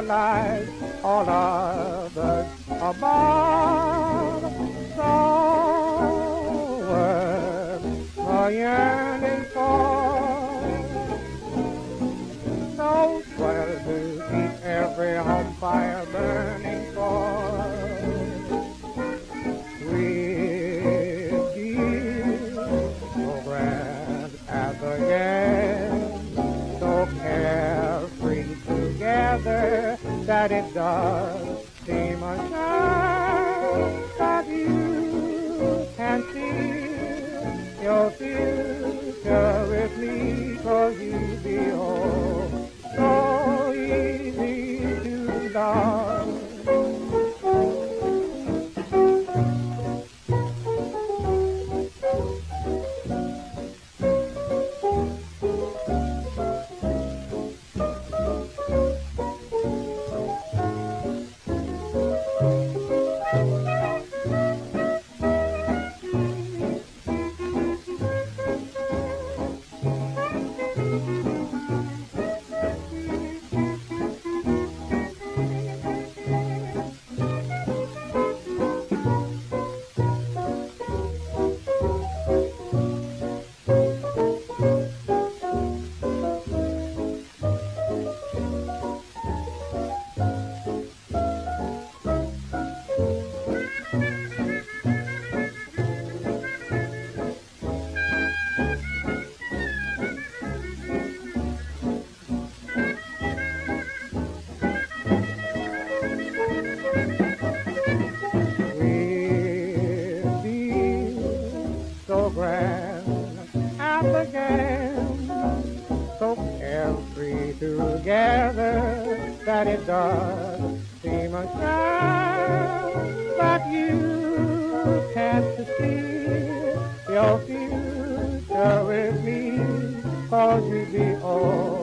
realize all others above. So the yearning for, so swell to keep every home fire burning for. With you, so grand as a game, so carefree together that it does seem a shame that you can see your future with me, 'cause you be oh so easy to love. So grand at the game, so carefree together that it does seem a shame that you can't see your future with me, 'cause you be old.